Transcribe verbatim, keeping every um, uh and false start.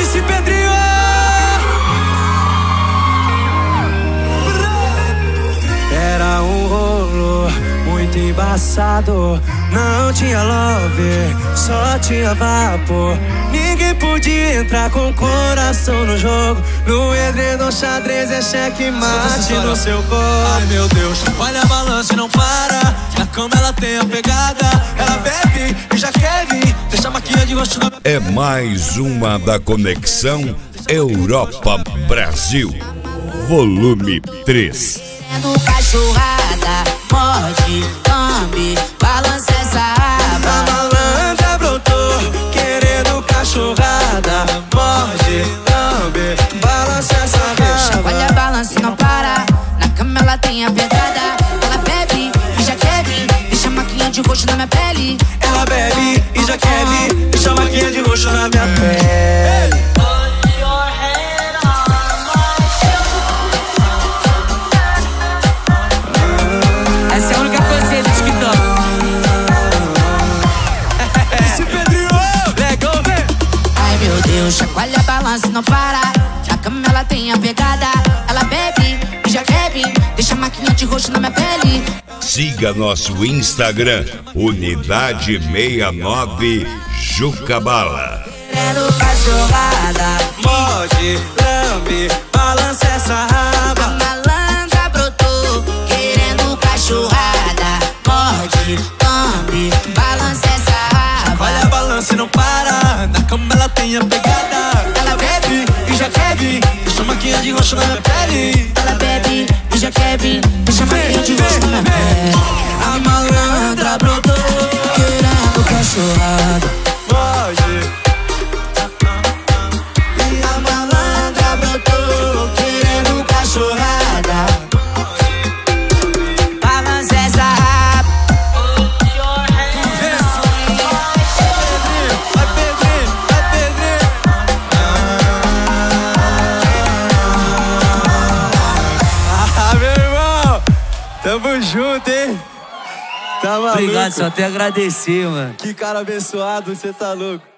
M C Pedrinho. Era um rolo muito embaçado, não tinha love, só tinha vapor. Ninguém podia entrar com o coração no jogo. No edredom xadrez é cheque mate no seu corpo. Ai meu Deus, olha a balança e não para. Na cama ela tem a pegada. Ela bebe e já quer vir. Deixa a maquinha de rosto na... É mais uma da Conexão Europa Brasil, volume três. Sendo cachorrada, morde, lambe, balança essa aba. A malandra brotou, querendo cachorrada, morde, lambe, balança essa raba. Olha a balança e não para. Na cama ela tem a pegada. Ela bebe e já quer vir. Deixa a maquinha de roxo na minha pele. Ela bebe e já quer vir. Deixa a maquinha de roxo na minha pele. Essa é a única coisa do TikTok. Esse Pedrinho, legal, vem. Ai meu Deus, chacoalha a balança e não para. Na cama ela tem a pegada. Ela bebe e já quer vir. Deixa a maquinha de roxo na minha pele. Siga nosso Instagram, Unidade sessenta e nove Jucabala. Querendo cachorrada, Morde, lambe, balança essa a raba. malandra brotou, querendo cachorrada. Morde, lambe, balança essa raba. Olha a balança e não para. Na cama ela tem a pegada. Ela bebe E já quer vir. Deixa a maquinha de roxo na minha pele. Ela bebe e já quer vir. Deixa a maquinha de roxo na minha pele. A malandra brotou, querendo cachorrada. Morde. E a malandra brotou, querendo cachorrada. Balança essa raba. Vai Pedrinho, vai Pedrinho. Ah, meu irmão, tamo junto, hein? Tá maluco? Obrigado, só tenho a agradecer, mano. Que cara abençoado, você tá louco.